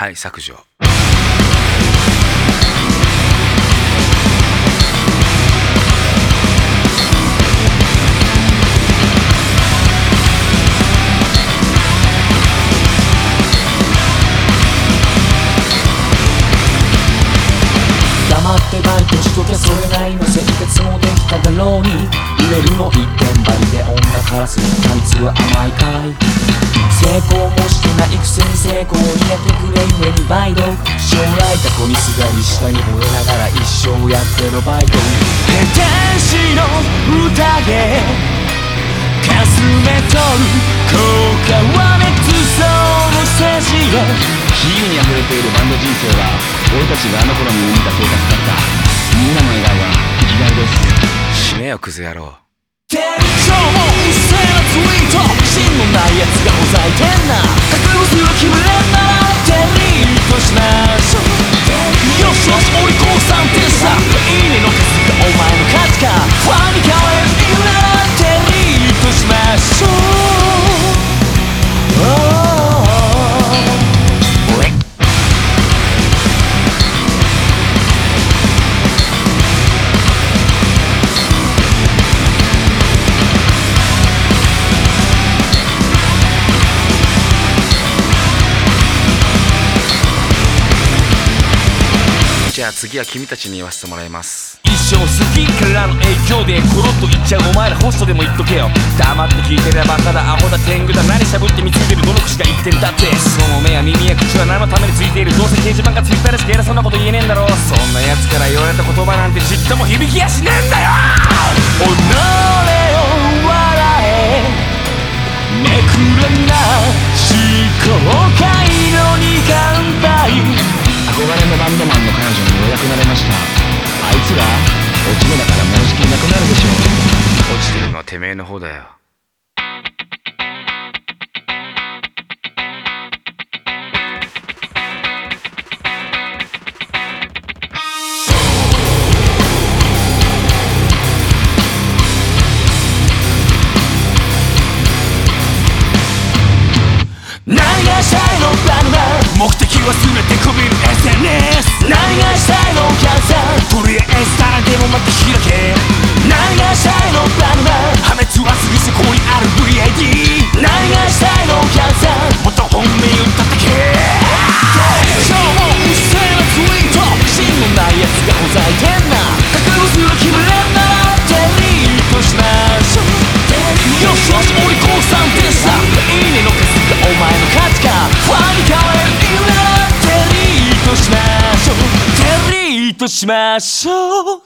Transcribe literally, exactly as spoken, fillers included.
はい削除。 黙ってバイトしとけそれなりの生活もできただろうに、売れるの一点張りで女からするとあいつは甘いかい。成功もしてないくせに成功にやってくれゆえにバイト、将来タコにすがり下に惚れながら一生やってるバイト。天使の宴かすめ取る効果は熱奏のセジへ。 自由に溢れているバンド人生は俺たちがあの頃に見た計画だった。みんなの笑顔は生きがいです。 死ねよクズ野郎。 店長もうっせえなツイート、芯のないやつがほざいてんな。覚悟する気分ならデリートしましょう。よしよしお利口さんってさ、いいねの数がお前の価値か。ファンに変われる理由ならデリートしましょう。 じゃあ次は君たちに言わせてもらいます。 一生好きからの影響でコロッと言っちゃうお前らホストでも言っとけよ。黙って聞いてりゃバカだアホだ天狗だ、何しゃぶって見ついてるどの口が言ってんだって。その目や耳や口は何のためについている。どうせ掲示板がついたらしか偉そうなこと言えねえんだろう。そんなやつから言われた言葉なんてちっとも響きやしねえんだよ。己を笑えめくれんな思考回路に乾杯。 憧れのバンドマンの彼女にようやくなれました。あいつら落ち目だからもうじきいなくなるでしょう。 落ちてるのはてめえの方だよ。 何がしたいのプランだ、目的は全てこびる エスエヌエス。 何がしたいのキャンサー、とりあえず誰でも待って開け。何がしたいのプランだ、破滅はすぐそこにある ブイアイディー。 何がしたいのキャンサー、もっと本命を叩け。今日もうっせえなツイート、芯のないやつがほざいてんな。覚悟する気分ならデリートしましょう。よしよしお利口さんってさ、いいねの数がお前の価値か。ファンに変われる理由ならデリートしましょう。デリートしましょう。